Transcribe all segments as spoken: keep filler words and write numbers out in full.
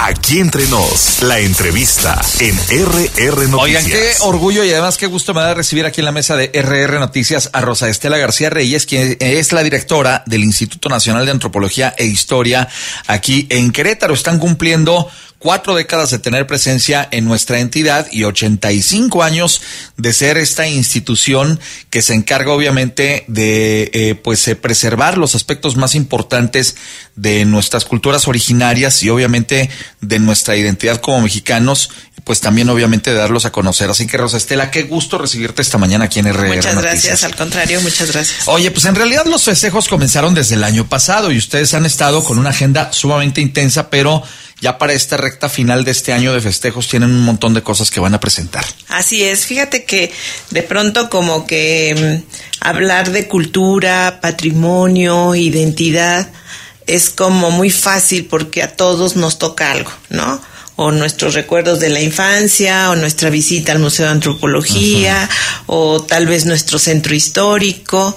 Aquí Entre Nos, la entrevista en R R Noticias. Oigan, qué orgullo y además qué gusto me da recibir aquí en la mesa de R R Noticias a Rosa Estela García Reyes, quien es la directora del Instituto Nacional de Antropología e Historia aquí en Querétaro. Están cumpliendo cuatro décadas de tener presencia en nuestra entidad y ochenta y cinco años de ser esta institución que se encarga obviamente de eh, pues eh, preservar los aspectos más importantes de nuestras culturas originarias y obviamente de nuestra identidad como mexicanos, pues también obviamente de darlos a conocer. Así que Rosa Estela, qué gusto recibirte esta mañana aquí en R R Muchas Noticias. Gracias, al contrario, muchas gracias. Oye, pues en realidad los festejos comenzaron desde el año pasado y ustedes han estado con una agenda sumamente intensa, pero ya para esta recta final de este año de festejos tienen un montón de cosas que van a presentar. Así es, fíjate que de pronto como que mmm, hablar de cultura, patrimonio, identidad es como muy fácil porque a todos nos toca algo, ¿no? O nuestros recuerdos de la infancia, o nuestra visita al Museo de Antropología, uh-huh. o tal vez nuestro centro histórico.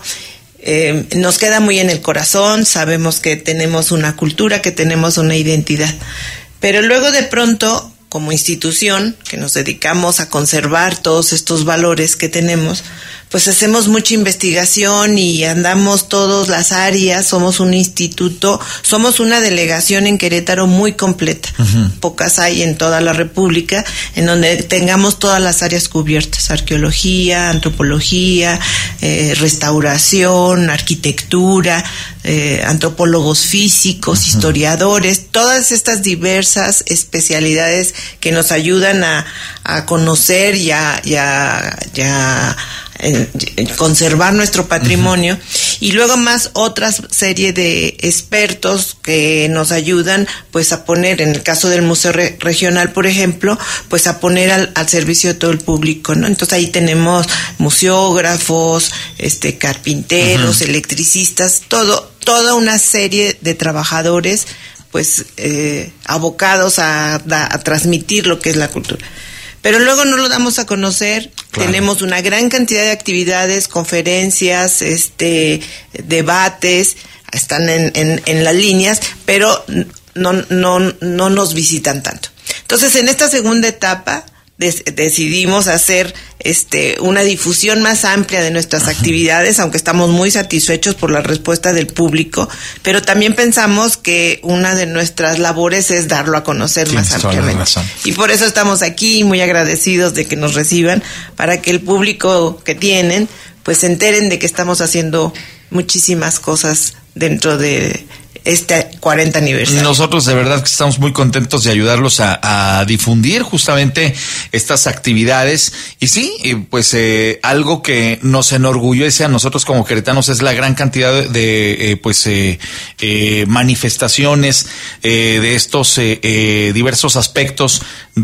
Eh, nos queda muy en el corazón, sabemos que tenemos una cultura, que tenemos una identidad. Pero luego de pronto, como institución, que nos dedicamos a conservar todos estos valores que tenemos, pues hacemos mucha investigación y andamos todas las áreas, somos un instituto, somos una delegación en Querétaro muy completa. Uh-huh. Pocas hay en toda la República, en donde tengamos todas las áreas cubiertas: arqueología, antropología, eh, restauración, arquitectura, eh, antropólogos físicos, uh-huh. historiadores, todas estas diversas especialidades que nos ayudan a, a conocer y a, y a, y a En, en conservar nuestro patrimonio, uh-huh. y luego más otra serie de expertos que nos ayudan pues a poner, en el caso del Museo Re- Regional, por ejemplo, pues a poner al, al servicio de todo el público, ¿no? Entonces ahí tenemos museógrafos, este carpinteros, uh-huh. electricistas, todo, toda una serie de trabajadores pues eh, abocados a, a, a transmitir lo que es la cultura. Pero luego no lo damos a conocer. Claro. Tenemos una gran cantidad de actividades, conferencias, este, debates, están en, en, en las líneas, pero no, no, no nos visitan tanto. Entonces, en esta segunda etapa des, decidimos hacer este, una difusión más amplia de nuestras Ajá. actividades, aunque estamos muy satisfechos por la respuesta del público, pero también pensamos que una de nuestras labores es darlo a conocer más ampliamente. Y por eso estamos aquí muy agradecidos de que nos reciban, para que el público que tienen pues se enteren de que estamos haciendo muchísimas cosas dentro de este cuarenta aniversario. Nosotros de verdad que estamos muy contentos de ayudarlos a, a difundir justamente estas actividades. Y sí, pues eh, algo que nos enorgullece a nosotros como queretanos es la gran cantidad de, de eh, pues eh, eh, manifestaciones eh, de estos eh, eh, diversos aspectos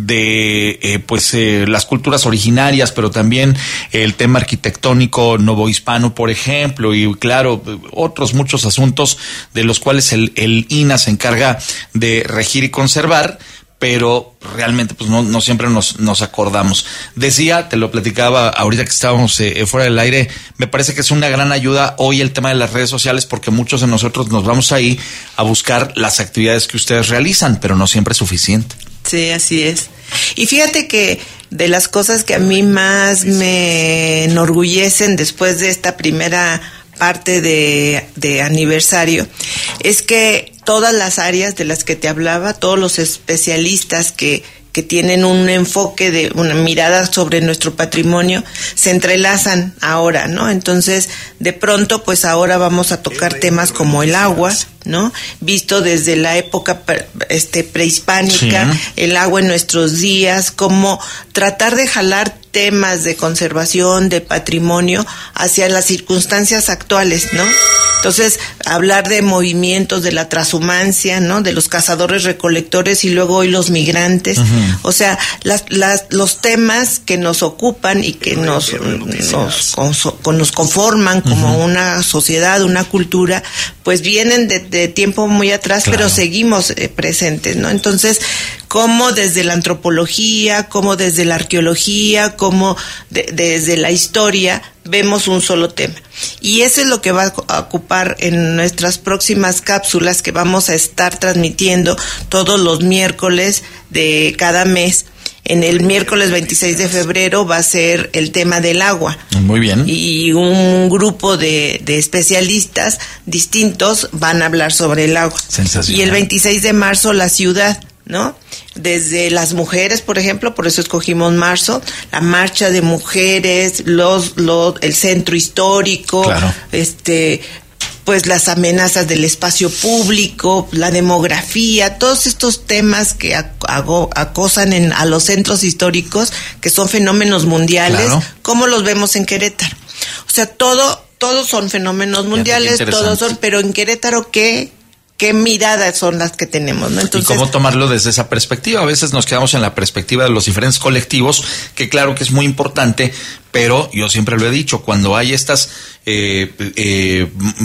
de eh, pues eh, las culturas originarias, pero también el tema arquitectónico novohispano, por ejemplo, y claro, otros muchos asuntos de los cuales el, el I N A se encarga de regir y conservar, pero realmente pues no, no siempre nos, nos acordamos. Decía, te lo platicaba ahorita que estábamos eh, fuera del aire, me parece que es una gran ayuda hoy el tema de las redes sociales, porque muchos de nosotros nos vamos ahí a buscar las actividades que ustedes realizan, pero no siempre es suficiente. Sí, así es. Y fíjate que de las cosas que a mí más me enorgullecen después de esta primera parte de, de aniversario es que todas las áreas de las que te hablaba, todos los especialistas que que tienen un enfoque de una mirada sobre nuestro patrimonio, se entrelazan ahora, ¿no? Entonces, de pronto, pues ahora vamos a tocar temas como el agua, ¿no? Visto desde la época este prehispánica, sí. El agua en nuestros días, como tratar de jalar temas de conservación, de patrimonio, hacia las circunstancias actuales, ¿no? Entonces, hablar de movimientos de la transhumancia, ¿no? De los cazadores recolectores y luego hoy los migrantes. Uh-huh. O sea, las, las, los temas que nos ocupan y que nos, nos, nos conforman como uh-huh. una sociedad, una cultura, pues vienen de, de tiempo muy atrás, claro. Pero seguimos eh, presentes, ¿no? Entonces, cómo desde la antropología, cómo desde la arqueología, cómo de, desde la historia vemos un solo tema. Y eso es lo que va a ocupar en nuestras próximas cápsulas que vamos a estar transmitiendo todos los miércoles de cada mes. En el miércoles veintiséis de febrero va a ser el tema del agua. Muy bien. Y un grupo de, de especialistas distintos van a hablar sobre el agua. Sensacional. Y el veintiséis de marzo la ciudad, ¿no? Desde las mujeres, por ejemplo, por eso escogimos marzo, la marcha de mujeres, los, los el centro histórico, claro. este... pues las amenazas del espacio público, la demografía, todos estos temas que ac- acosan en, a los centros históricos, que son fenómenos mundiales, claro. ¿cómo los vemos en Querétaro? O sea, todo, todos son fenómenos mundiales, todos son, pero en Querétaro, ¿qué? ¿Qué miradas son las que tenemos, ¿no? Entonces, y cómo tomarlo desde esa perspectiva. A veces nos quedamos en la perspectiva de los diferentes colectivos, que claro que es muy importante, pero yo siempre lo he dicho, cuando hay estas eh, eh,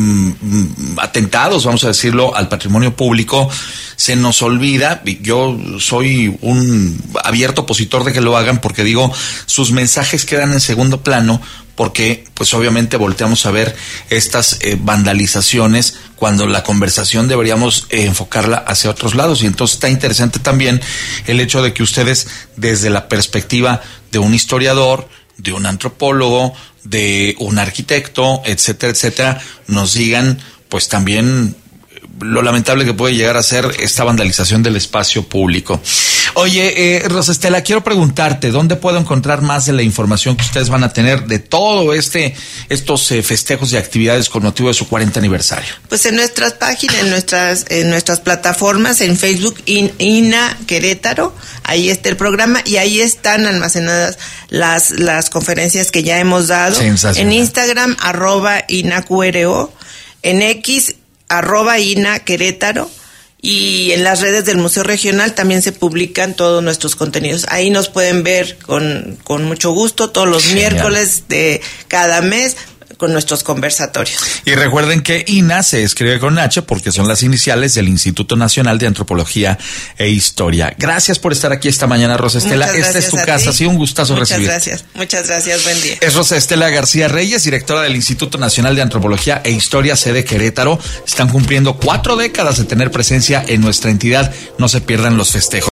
mm, atentados, vamos a decirlo, al patrimonio público, se nos olvida. Yo soy un abierto opositor de que lo hagan, porque digo, sus mensajes quedan en segundo plano, porque pues obviamente volteamos a ver estas eh, vandalizaciones cuando la conversación deberíamos eh, enfocarla hacia otros lados. Y entonces está interesante también el hecho de que ustedes, desde la perspectiva de un historiador, de un antropólogo, de un arquitecto, etcétera, etcétera, nos digan pues también lo lamentable que puede llegar a ser esta vandalización del espacio público. Oye, eh, Rosa Estela, quiero preguntarte, ¿dónde puedo encontrar más de la información que ustedes van a tener de todo este estos eh, festejos y actividades con motivo de su cuarenta aniversario? Pues en nuestras páginas, en nuestras en nuestras plataformas, en Facebook, in, INA Querétaro, ahí está el programa y ahí están almacenadas las las conferencias que ya hemos dado. En Instagram, arroba INAQRO, en X, arroba INA Querétaro, y en las redes del Museo Regional también se publican todos nuestros contenidos. Ahí nos pueden ver con, con mucho gusto todos los Genial. miércoles de cada mes con nuestros conversatorios. Y recuerden que INA se escribe con H porque son las iniciales del Instituto Nacional de Antropología e Historia. Gracias por estar aquí esta mañana, Rosa Estela. Esta es tu casa, ha sido un gustazo recibirte. Muchas gracias, muchas gracias, buen día. Es Rosa Estela García Reyes, directora del Instituto Nacional de Antropología e Historia, sede Querétaro. Están cumpliendo cuatro décadas de tener presencia en nuestra entidad. No se pierdan los festejos.